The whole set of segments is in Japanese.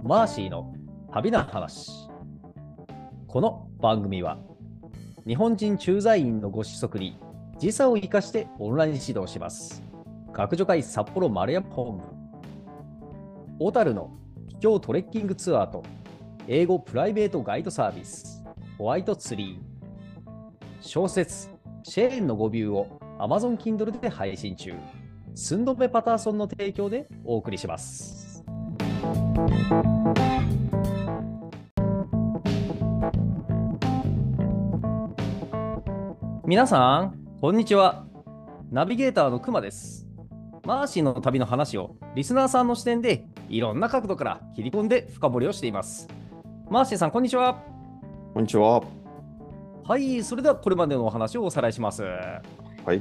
マーシーの旅の話。この番組は日本人駐在員のご子息に時差を生かしてオンライン指導します。学助会札幌丸山本部、小樽の秘境トレッキングツアーと英語プライベートガイドサービスホワイトツリー、小説シェーンの語尾を Amazon Kindle で配信中。スンドメパターソンの提供でお送りします。皆さん、こんにちは。ナビゲーターのくまです。マーシーの旅の話をリスナーさんの視点でいろんな角度から切り込んで深掘りをしています。マーシーさん、こんにちは。 こんにちは。 はい、それではこれまでのお話をおさらいします。 はい。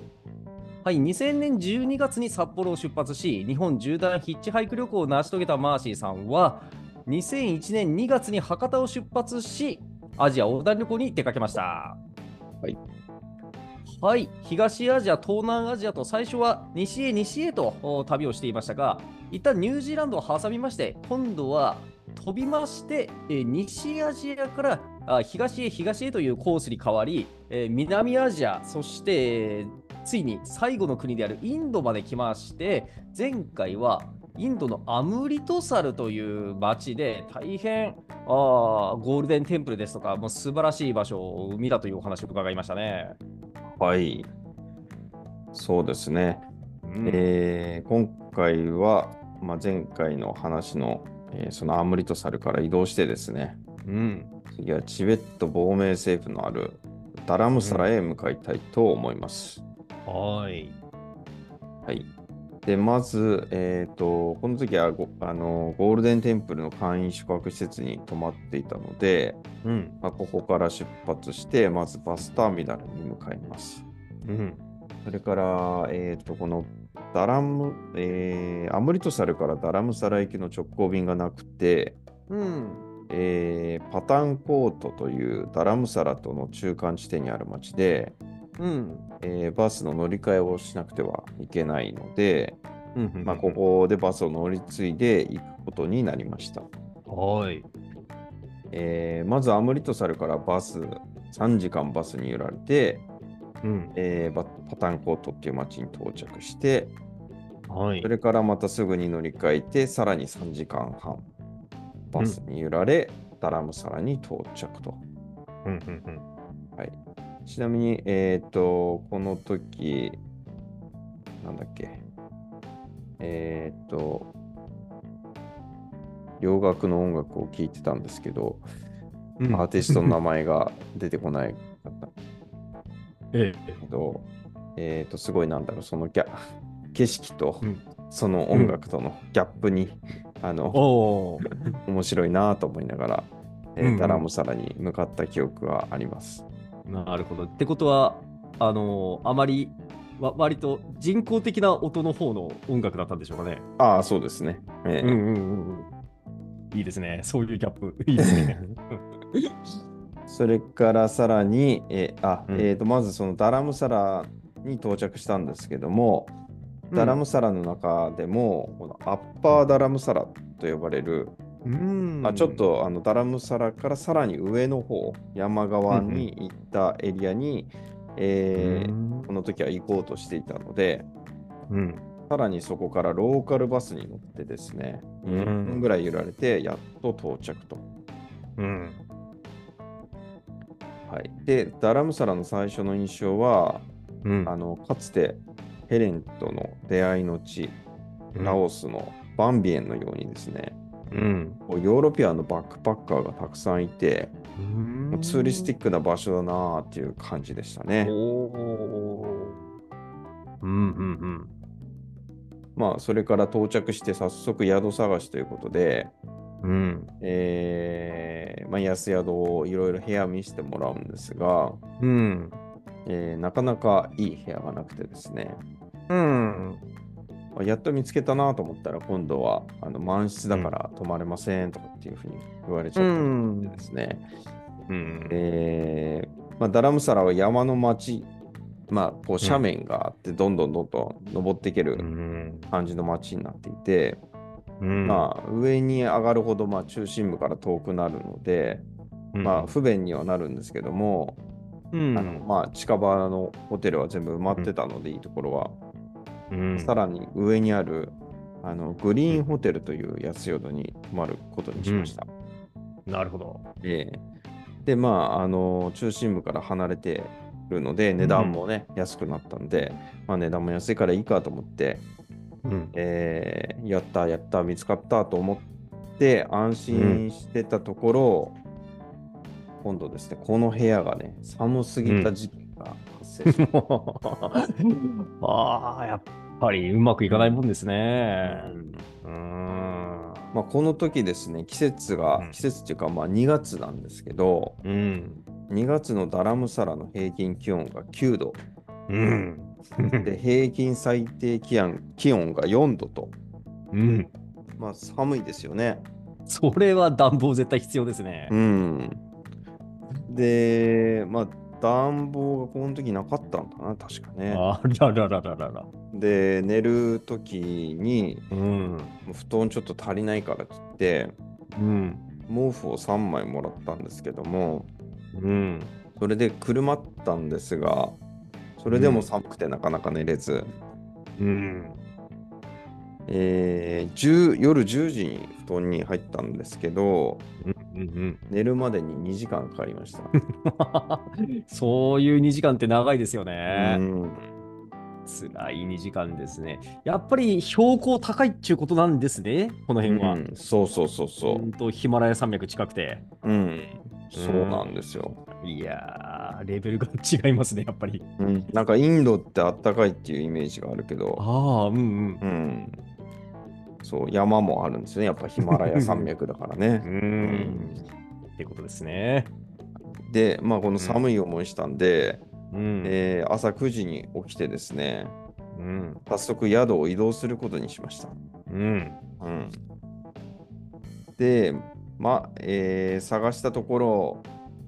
はい、2000年12月に札幌を出発し、日本縦断ヒッチハイク旅行を成し遂げたマーシーさんは、2001年2月に博多を出発し、アジア横断旅行に出かけました。 はい。 はい、東アジア、東南アジアと最初は西へ西へと旅をしていましたが、一旦ニュージーランドを挟みまして、今度は飛びまして、西アジアから東へ東へというコースに変わり、南アジア、そしてついに最後の国であるインドまで来まして、前回はインドのアムリトサルという町で大変ゴールデンテンプルですとか、もう素晴らしい場所を見たというお話を伺いましたね。 はい。そうですね。今回は、前回の話の、そのアムリトサルから移動してですね、次はチベット亡命政府のあるダラムサラへ向かいたいと思います。 はい。 はい。で、まず、この時はゴールデンテンプルの簡易宿泊施設に泊まっていたので、ここから出発して、まずバスターミナルに向かいます。それから、このアムリトサルからダラムサラ行きの直行便がなくて、パタンコートというダラムサラとの中間地点にある町で、バスの乗り換えをしなくてはいけないので、ここでバスを乗り継いで行くことになりました。 はい。 まずアムリトサルから3時間バスに揺られて、パタンコートっていう町に到着して、それからまたすぐに乗り換えて、さらに3時間半バスに揺られ、ダラムサラに到着と。はい。ちなみに、この時、なんだっけ、洋楽の音楽を聴いてたんですけど、アーティストの名前が出てこないかった。すごいその景色と、その音楽とのギャップに、面白いなと思いながら、ダラムサラに向かった記憶があります。 なるほど。ってことは、あまり割と人工的な音の方の音楽だったんでしょうかね。 ああ、そうですね。 いいですね。そういうギャップ。いいですね。 それからさらに、まずそのダラムサラに到着したんですけども、ダラムサラの中でも、このアッパーダラムサラと呼ばれる、ちょっとダラムサラからさらに上の方、山側に行ったエリアに、この時は行こうとしていたので、さらにそこからローカルバスに乗ってですね、20分ぐらい揺られて、やっと到着と。はい、で、ダラムサラの最初の印象は、かつてヘレンとの出会いの地、ラオスのバンビエンのようにですね、ヨーロピアンのバックパッカーがたくさんいて、ツーリスティックな場所だなっていう感じでしたね。それから到着して早速宿探しということで、安宿をいろいろ部屋見せてもらうんですが、なかなかいい部屋がなくてですね、やっと見つけたなと思ったら、今度は満室だから泊まれませんとかっていうふうに言われちゃったりですね。ダラムサラは山の町、こう斜面があって、どんどん登っていける感じの町になっていて、 まあ、上に上がるほど、まあ、中心部から遠くなるので、まあ、不便にはなるんですけども、まあ、近場のホテルは全部埋まってたので、いいところは。さらに上にある、グリーンホテルという安宿に泊まることにしました。 なるほど。 で、まあ、中心部から離れてるので、値段もね、安くなったんで、まあ、値段も安いからいいかと思って、やったやった、見つかったと思って安心してたところ、今度ですね、この部屋がね、寒すぎた事件が発生しました。 ああ、やっぱりうまくいかないもんですね。 まあ、この時ですね、季節っていうか、まあ、2月なんですけど、2月のダラムサラの平均気温が9度。で、平均最低気温が4度と。まあ、寒いですよね。 それは暖房絶対必要ですね。 で、まあ、暖房がこの時なかったんだな、確かね。 あらららららら。 で、寝る時に、布団ちょっと足りないからって言って、毛布を3枚もらったんですけども、それでくるまったんですが、それでも寒くてなかなか寝れず、夜10時に布団に入ったんですけど、寝るまでに2時間かかりました。 そういう2時間って長いですよね。辛い2時間ですね。やっぱり標高高いっていうことなんですね、この辺は。 そうそうそうそう。 ヒマラヤ山脈近くて。 そうなんですよ。 いやー、レベルが違いますね、やっぱり。 なんかインドってあったかいっていうイメージがあるけど、そう、山もあるんですね。やっぱヒマラヤ山脈だからね。 ってことですね。 で、まあ、この寒い思いしたんで、朝9時に起きてですね、早速宿を移動することにしました。で、まあ、探したところ、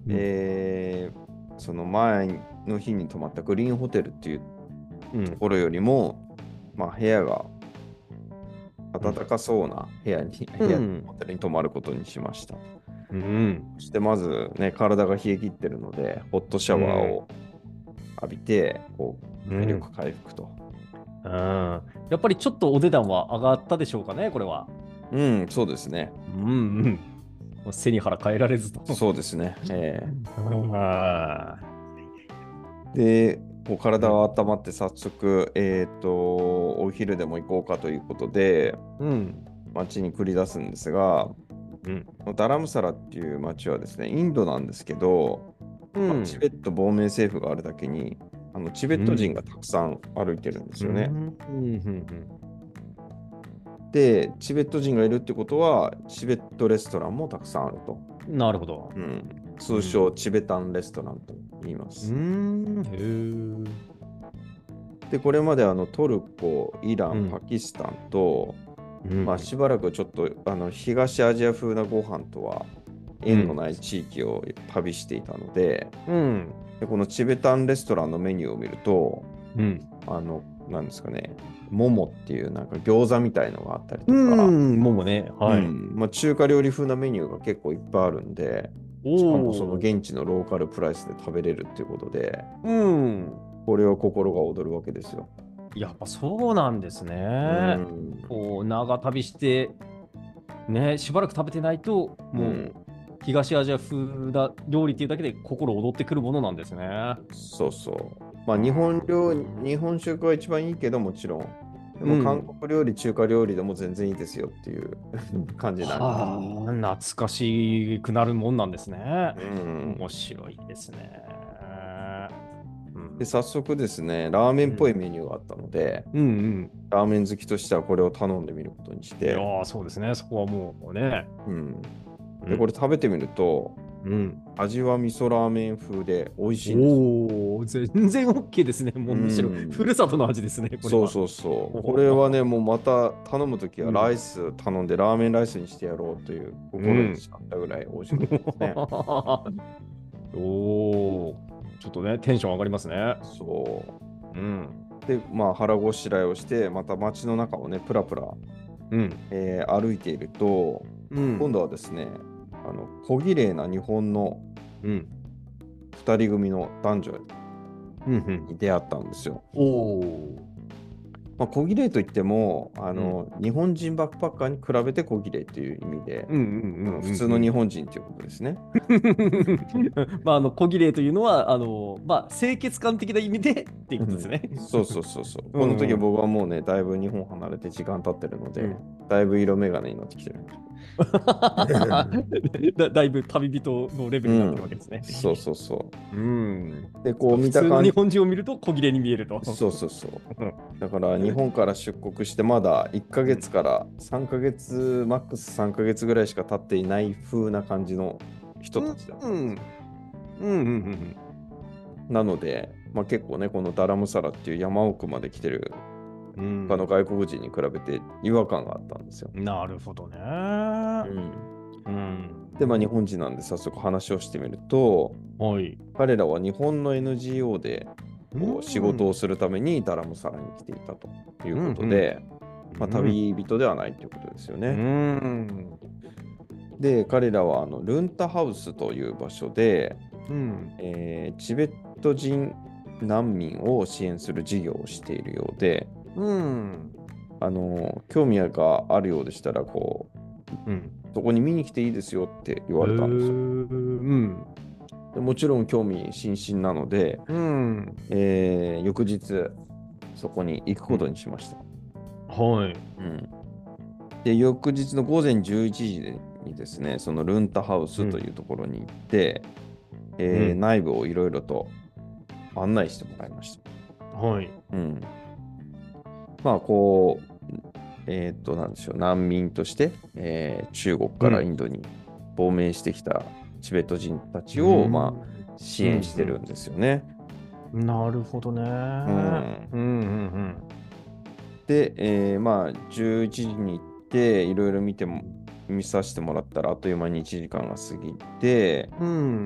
その前の日に泊まったグリーンホテルっていうところよりも、まあ、部屋が暖かそうな部屋に、ホテルに泊まることにしました。そしてまずね、体が冷え切ってるので、ホットシャワーを浴びて、こう、体力回復と。 やっぱりちょっとお値段は上がったでしょうかね、これは。 そうですね。 背に腹変えられずと。 そうですね。で、こう体が温まって早速、お昼でも行こうかということで、街に繰り出すんですが、ダラムサラっていう街はですね、インドなんですけど、チベット亡命政府があるだけに、チベット人がたくさん歩いてるんですよね。で、チベット人がいるってことは、チベットレストランもたくさんあると。 なるほど。 通称、チベタンレストランと言います。で、これまでトルコ、イラン、パキスタンと、まあ、しばらくちょっと東アジア風なご飯とは縁のない地域を旅していたので、でこのチベタンレストランのメニューを見ると、なんですかね、モモっていうなんか餃子みたいのがあったりとか、 モモね、 まあ、中華料理風なメニューが結構いっぱいあるんで、しかもその現地のローカルプライスで食べれるっていうことで、これは心が躍るわけですよ。 やっぱそうなんですね。こう長旅してね、しばらく食べてないと、もう東アジア風な料理っていうだけで心躍ってくるものなんですね。 そうそう。まあ日本食が一番いいけどもちろん。でも韓国料理、中華料理でも全然いいですよっていう感じなんです。懐かしくなるもんなんですね。面白いですね。 で、早速ですね、ラーメンっぽいメニューがあったので、ラーメン好きとしてはこれを頼んでみることにして。 そうですね、そこはもうね。 で、これ食べてみると、味は味噌ラーメン風で美味しいんです。全然 OK ですね。もうむしろふるさとの味ですね。これそうそうそう。これはね、もうまた頼むときはライス頼んでラーメンライスにしてやろうという心にしちゃったぐらい美味しかったですね。 ちょっとね、テンション上がりますね。 そう。で、まあ腹ごしらえをして、また街の中をね、プラプラうん。 歩いていると、 うん。 今度はですね、小綺麗な日本のうん。 2人組の男女うん。 に出会ったんですよ。 おお。 まあ、小綺麗といっても、 うん。 日本人バックパッカーに比べて小綺麗という意味で、 うんうん普通の日本人ということですね。 まあ、小綺麗というのは、まあ、清潔感的な意味でっていううん、 ことですね。 そうそうそうそう。 うこの時んうん。 僕はもうね、だいぶ日本離れて時間経ってるので、 うん。 だいぶ色眼鏡になってきてる。 だいぶ旅人のレベルになってるわうん、 けですね。 そうそうそうん。 う。で、こう普通の日見た感じ、 本人を見ると小綺麗に見えると。 そうそうそう。 うんだから日本から出国してまだ1ヶ月うんから3ヶ月、マックス3ヶ月ぐらいしか経っていない風な感じの人たちだったんです。 うんうんなので、まあ、結構ね、このダラムサラっていう山奥まで来てるうん他の外国人に比べて違和感があったんですよ。 うん。なるほどね。 うん、 うん。 で、まあ、日本人なんで早速話をしてみると、 はい。 彼らは日本の NGO でうこう仕事をん。 するためにダラムサラに来ていたといううんことで、まあ、 うん。 旅人ではないということですようね。 ん。 で、彼らはルンタハウスという場所で、 うん。 チベット人難民を支援する事業をしているようで、 うん。 興味があるようでしたら、 うん。 そこに見に来ていいですよって言われたんですよ。 うん。 でもちろん興味津々なので、 うん。 翌日、そこに行くことにしました。 はい。 うん、で、翌日の午前11時にですね、そのルンタハウスというところに行って、 うん。 内部をいろいろと案内してもらいました。 はい。 うん。まあ、なんでしょう、難民として、中国からイうん。 ンドに亡命してきたチベット人たちうを、まん。 あ、支援してるうん。 んですよね。 なるほどね。 うん。 うん。 で、まあ、11時に行って、いろいろ見させてもらったら、あっという間に1時間が過ぎて、 うん。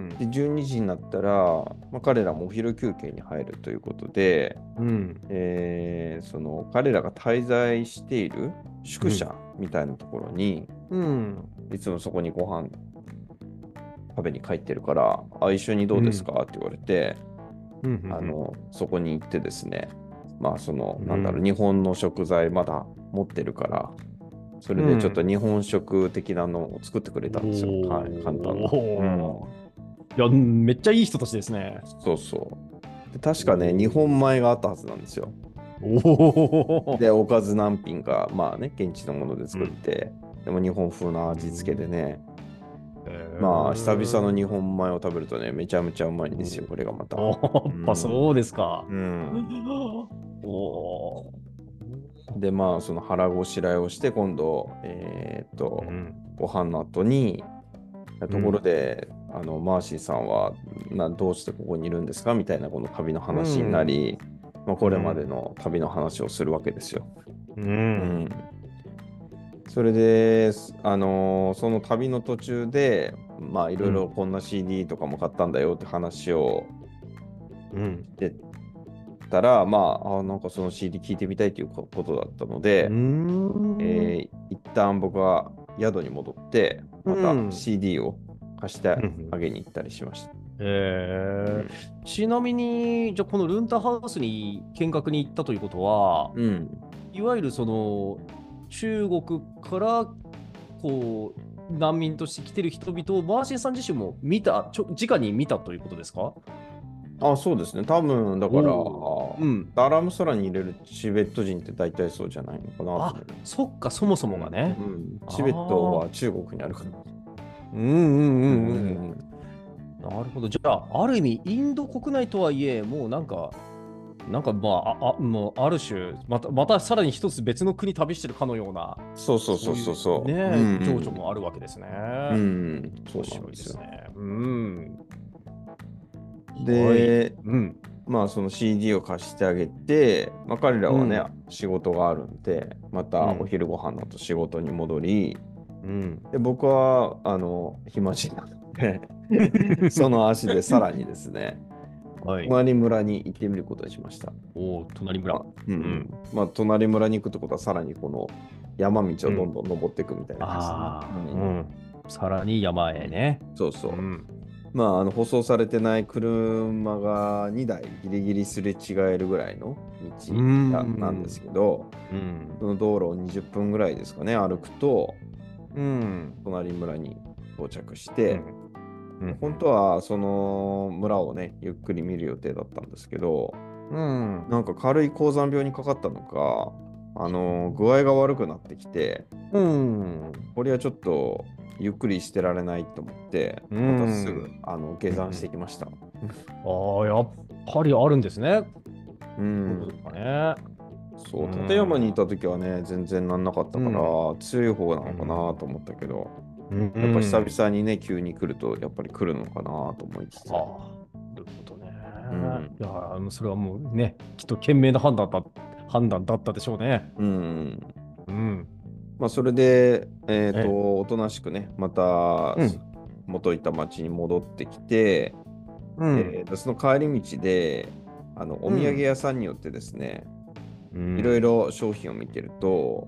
で、12時になったら、まあ、彼らもお昼休憩に入るということで、 うん。 その彼らが滞在している宿うん。 舎みたいなところに、 うん。 いつもそこにご飯食べに帰ってるから、一緒にどうですかって言われて、 うん。 そこに行ってですね、まあ、なんだろう、 うん。 日本の食材まだ持ってるから、それでちょっとうん。 日本食的なのを作ってくれたんですよ。はい、簡単な。うん。 おー。いや、めっちゃいい人たちですね。 そうそう。で、確かね、日本お米があったはずなんですよ。で、 お。 おかず何品か、まあね、現地のものでうん。 作って、でも日本風な味付けでね、まあ、久々の日ー本米を食べるとね、めちゃめちゃうまいんですよ、これがまた。 やっぱうん。 そうですか。 うん。 おー。 で、まあ、その腹ごしらえをして、今度、 うん。 ご飯の後に、ところうん。 で、マーシーさんはどうしてここにいるんですかみたいなこの旅のう話になん。 り、まあ、これまでうん。 の旅の話をするわけですよ。 ううん。 ん。 それで、その旅の途中で、まあ、いろいろうん。 こんな CD とかも買ったんだよって話をうん。 してたら、まあ、なんかその CD 聞いてみたいということだったのうで、 ん。 一旦僕は宿に戻って、 うまたん。 CD を貸してうん。 あげに行ったりしました。 えうん。 ちなみに、じゃあこのルンタハウスに見学に行ったということは、 うん。 いわゆるその中国からこう難民として来てる人々をマーシーさん自身も直に見たということですか？ あ、そうですね。多分、だから、 おお。うん。 ダラムサラに入れるチベット人って大体そうじゃないのかなと思あ、 う。 そっか、そもそうん。 もがね。 うん。 あチベットあ。 は中国にあるから。 うんうんうんううんうん。 ん。 なるほど。じゃあ、ある意味、インド国内とはいえ、もうまあ、もうある種、またさらに一つ別の国旅してるかのような、 そうそうそうそうそういうそう。うね、情緒ん。 もあるわけですね。 うん。そう面白いなんですよ。 ですね。うん。はい。 で、 うん。 まあその CD を貸してあげて、まあ彼らはね、 うん。 仕事があるんで、またおうん。 昼ご飯の後仕事に戻り、 うん。 で、僕は、暇人なのでその足でさらにですね、 はい。 隣村に行ってみることにしました。 おお、隣村。 まあ、うん。 うん。 まあ、隣村に行くってことは、さらにこの山道をどんどん登っていくみたいな感じああ、 でね。 さらに山へね。 そうそう。 ん。 舗装されてない車が2台ギリギリすれ違えるぐらいの道なんですけど、その道路を20分ぐらいですかね、歩くと、隣村に到着して、本当はその村をね、ゆっくり見る予定だったんですけど、なんか軽い高山病にかかったのか、具合が悪くなってきて、これはちょっとゆっくりしてられないと思って、またすぐ下山してきました。 ああ、やっぱりあるんですね。 そう、立山にいた時はね、全然なんなかったから、強い方なのかなと思ったけど、やっぱ久々にね、急に来ると、やっぱり来るのかなと思いつつ。 なるほどね。いや、それはもうね、きっと賢明な判断だったでしょうね。 それで、おとなしくね、また、元いた町に戻ってきて、その帰り道で、お土産屋さんによってですね、いろいろ商品を見てると、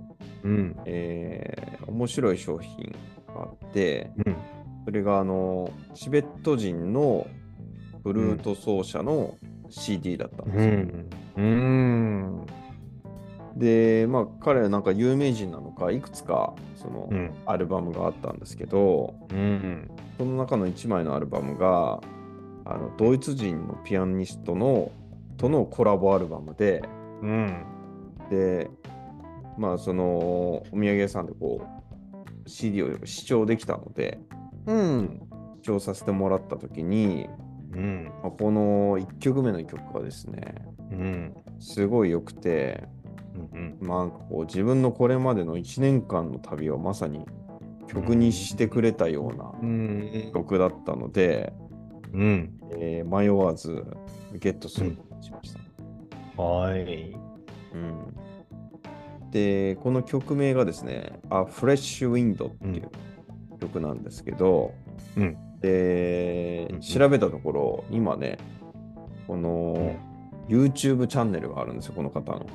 面白い商品があって、それがチベット人のフルート奏者の CD だったんですよ。で、彼はなんか有名人なのか、いくつかそのアルバムがあったんですけど、その中の1枚のアルバムが、ドイツ人のピアニストとのコラボアルバムで、で、そのお土産屋さんでこう CD を視聴できたので、視聴させてもらったときに、この1曲目の曲がですね、すごい良くて、こう自分のこれまでの1年間の旅をまさに曲にしてくれたような曲だったので、迷わずゲットすることにしました。で、この曲名がですね、A Fresh Wind っていう曲なんですけど、で、調べたところ、今ね、この YouTube チャンネルがあるんですよ、この方の。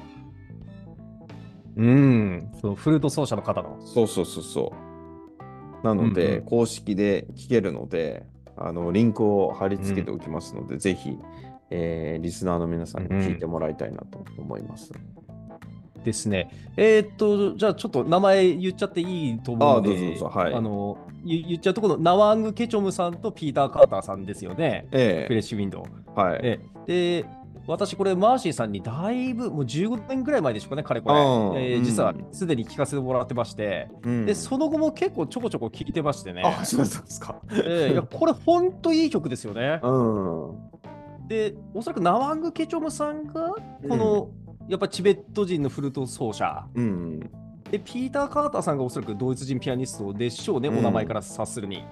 そう、フルート奏者の方の。 そう。なので、公式で聴けるので、リンクを貼り付けておきますので、ぜひ、リスナーの皆さんに聞いてもらいたいなと思います。 ですね。じゃあちょっと名前言っちゃっていいと思うので、 どうぞ、はい。 言っちゃうと、このナワング・ケチョムさんとピーター・カーターさんですよね。フレッシュウィンドウ。 はい。 で、私、これ、マーシーさんにだいぶ、もう15年ぐらい前でしょうかね、かれこれ。実は、すでに聞かせてもらってまして、で、その後も結構ちょこちょこ聞いてましてね。 そうですか。 いや、これ、ほんといい曲ですよね。で、おそらくナワング・ケチョムさんが、この、やっぱチベット人のフルート奏者。で、ピーター・カーターさんがおそらくドイツ人ピアニストでしょうね、お名前から察するに。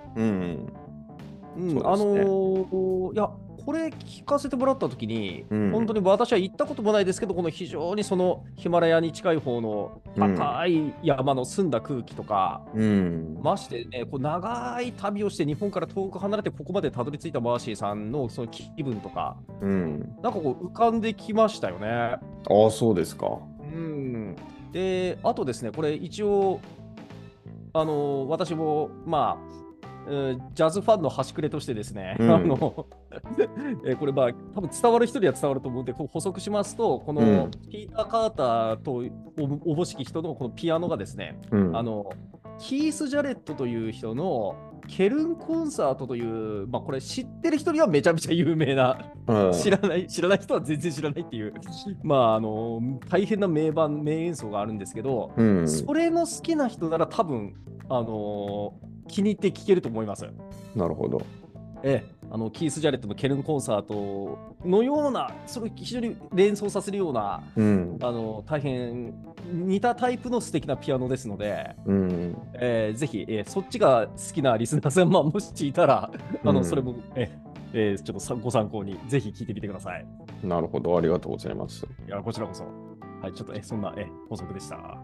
いや、これ聞かせてもらったときに、本当に私は行ったこともないですけど、この非常にそのヒマラヤに近い方の高い山の澄んだ空気とか、ましてね、こう長い旅をして日本から遠く離れてここまでたどり着いたマーシーさんのその気分とか、なんかこう浮かんできましたよね。 そうですか。 で、あとですね、これ一応、私も、ジャズファンの端くれとしてですね、これ多分伝わる人には伝わると思うんで、こう補足しますと、このピーター・カーターとおぼしき人のこのピアノがですね、キース・ジャレットという人のケルンコンサートという、これ知ってる人にはめちゃめちゃ有名な、知らない人は全然知らないっていう、大変な名演奏があるんですけど、それの好きな人なら多分、気に入って聴けると思います。 なるほど。 キース・ジャレットのケルンコンサートのような、それを非常に連想させるような、大変似たタイプの素敵なピアノですので、ぜひ、そっちが好きなリスナーさん、もしいたら、それも、ちょっとご参考に、ぜひ聞いてみてください。 なるほど、ありがとうございます。 いや、こちらこそ。はい、ちょっと、そんな、補足でした。 はい。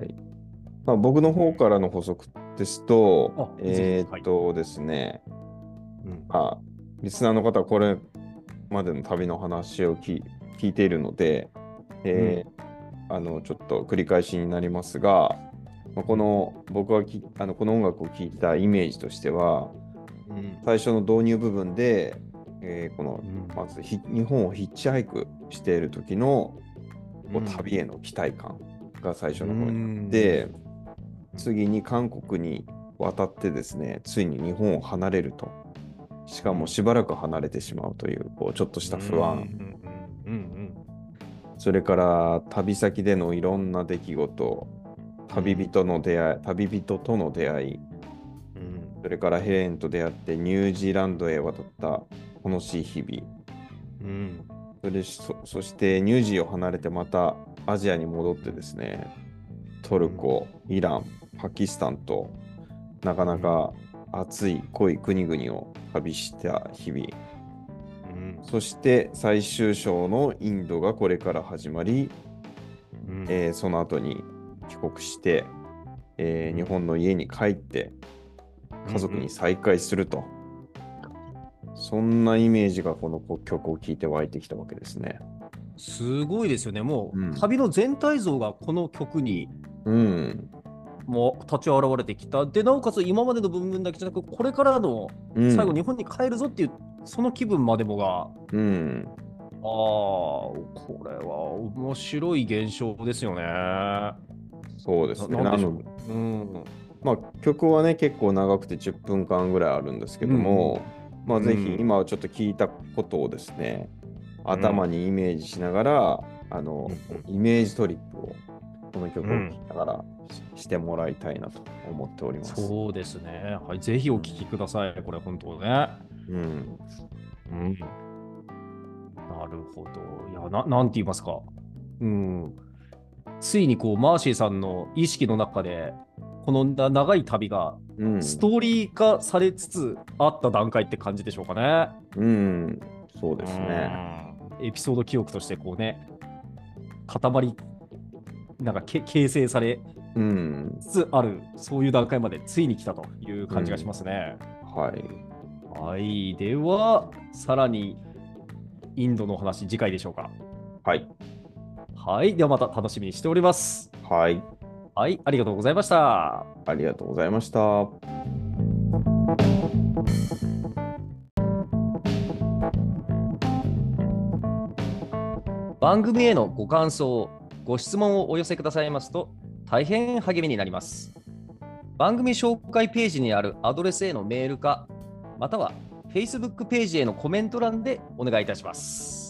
僕の方からの補足ですと、ですね、リスナーの方はこれまでの旅の話を聞いているので、ちょっと繰り返しになりますが、 この僕がこの音楽を聴いたイメージとしては、 うん最初の導入部分で、このうんまず日本をヒッチハイクしている時のこううん旅への期待感が最初の方にあっうんて、次に韓国に渡ってですね、ついに日本を離れると。しかもしばらく離れてしまうという、こうちょっとした不安。 うんそれから旅先でのいろんな出来事、旅人との出会い、 うんそれからヘレンと出会ってニュージーランドへ渡った楽しい日々、 うんそしてニュージーを離れてまたアジアに戻ってですね、トルコ、イラン、パキスタンとなかなか熱い濃い国々を旅した日々、 うんそして最終章のインドがこれから始まり、 うんその後に帰国して、日本の家に帰って家族に再会すると、そんなイメージがこの曲を聴いて湧いてきたわけですね。 すごいですよね。もうんう旅の全体像がこの曲にうん、 もう立ち現れてきた。で、なおかつ今までの部分だけじゃなく、これからの最後日本に帰るぞっていう、その気分までもが、 うん、 これは面白い現象ですよね。 そうですね。 なんでしょう。うん。 まあ、曲はね、結構長くて10分間ぐらいあるんですけども、まあ、ぜひ今はちょっと聞いたことをですね、頭にイメージしながら、イメージトリップを、この曲を聴きながらしてもらいたいなと思っております。 そうですね。はい、ぜひお聴きください。これ本当ね。 うん。 なるほど。いや、なんて言いますか。ついにこう、マーシーさんの意識の中で、この長い旅がストーリー化されつつあった段階って感じでしょうかね。 そうですね。 エピソード記憶としてこうね、塊、なんか形成されつつある、そういう段階までついに来たという感じがしますね。 はい。 はい。では、さらにインドのお話、次回でしょうか。 はい。 はい。ではまた楽しみにしております。 はい。 はい。ありがとうございました。 ありがとうございました。 番組へのご感想、ご質問をお寄せくださいますと大変励みになります。番組紹介ページにあるアドレスへのメールか、または Facebook ページへのコメント欄でお願いいたします。